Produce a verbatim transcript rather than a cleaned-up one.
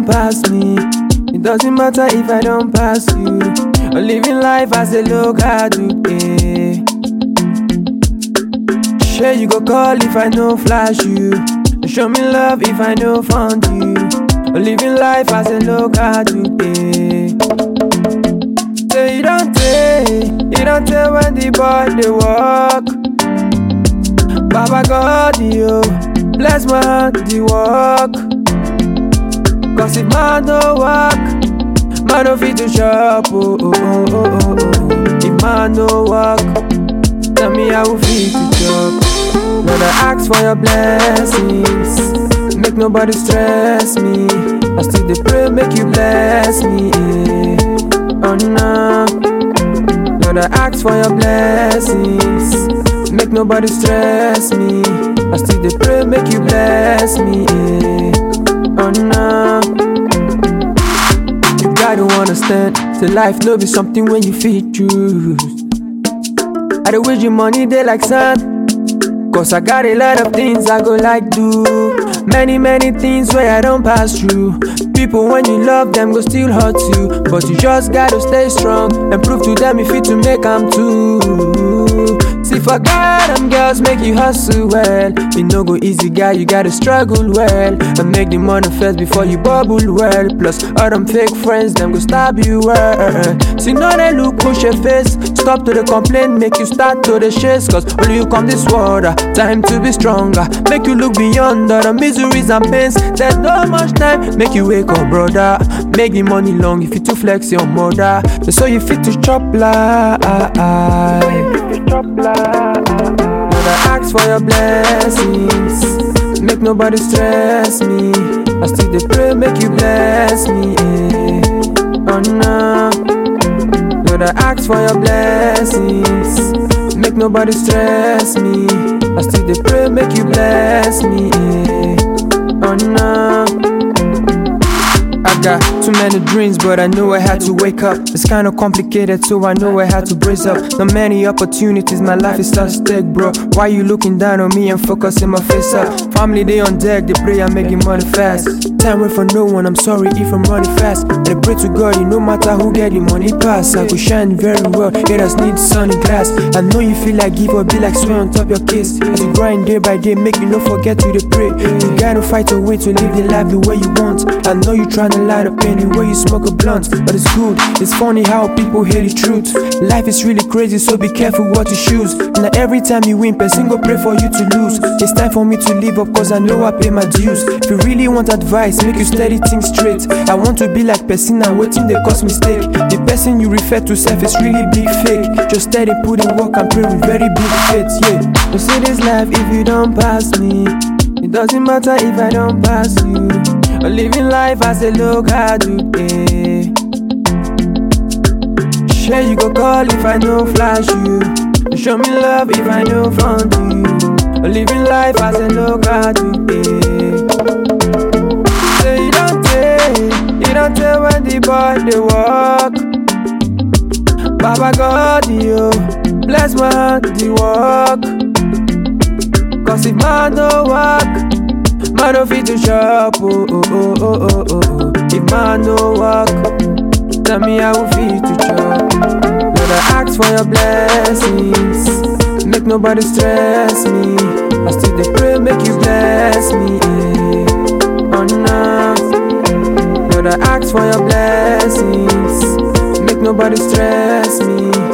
don't pass me. It doesn't matter if I don't pass you. I'm living life as a look I do, eh. Sure you go call if I no flash you. Show me love if I no found you. I'm living life as a look I do, eh. Say you don't tell, you don't tell when the boy they walk. Baba God, you bless my hand, the walk. Cause if man no walk, man no fit to shop, oh, oh, oh, oh, oh, oh. If man no walk, tell me how we fit to chop. Lord, I ask for your blessings, make nobody stress me. I still dey pray, make you bless me, eh. Oh no. Lord, I ask for your blessings, make nobody stress me. I still dey pray, make you bless me, eh. Oh no. You gotta understand, the life no be something when you fit choose. I dey wish you money dey like sand, cause I got a lot of things I go like do. Many, many things where I don't pass through. People when you love them go still hurt you, but you just gotta stay strong and prove to them if fit to make them too. See for God, them girls make you hustle well. You no go easy guy, you gotta struggle well, and make the money first before you bubble well. Plus all them fake friends, them go stab you well. See now they look push your face, stop to the complaint, make you start to the chase. Cause only you come this water, time to be stronger. Make you look beyond all the miseries and pains. There's no much time, make you wake up brother. Make the money long if you to flex your mother. So you fit to chop life. Lord, I ask for your blessings, make nobody stress me. I still dey pray, make you bless me, eh. Oh no. Lord, I ask for your blessings, make nobody stress me. I still dey pray, make you bless me, eh. Oh no. I got too many dreams, but I know I had to wake up. It's kinda complicated, so I know I had to brace up. Not many opportunities, my life is at stake, bro. Why you looking down on me and focusing my face up? Family, they on deck, they pray I'm making money fast. Time wait for no one, I'm sorry if I'm running fast. And I pray to God, no matter who get the money pass, I go shine very well, haters need sunny glass. I know you feel like give up, be like swear on top your case. As you grind day by day, make you no forget to the pray. You gotta fight a way to live the life the way you want. I know you tryna light up anyway you smoke a blunt, but it's good, it's funny how people hate the truth. Life is really crazy, so be careful what you choose. Now every time you win, person go pray for you to lose. It's time for me to live up, cause I know I pay my dues. If you really want advice, make you steady think straight. I want to be like person and waiting they cause mistake. The person you refer to self is really big fake. Just steady put in work and pray with very big faith, yeah. You see this life if you don't pass me. It doesn't matter if I don't pass you. I'm living life as a look I do, eh. Sure you go call if I no flash you. Show me love if I no found you. I'm living life as a look I do, eh. Say you don't tell, you don't tell when the boy they walk. Baba God, you bless my hand, the walk. Cause if man no walk, man no fit to shop, oh, oh, oh, oh, oh, oh. If man no walk, tell me how we fit to chop. Lord, I ask for your blessings, make nobody stress me. I still dey pray, make you bless me, eh. Oh no. Lord, I ask for your blessings, make nobody stress me.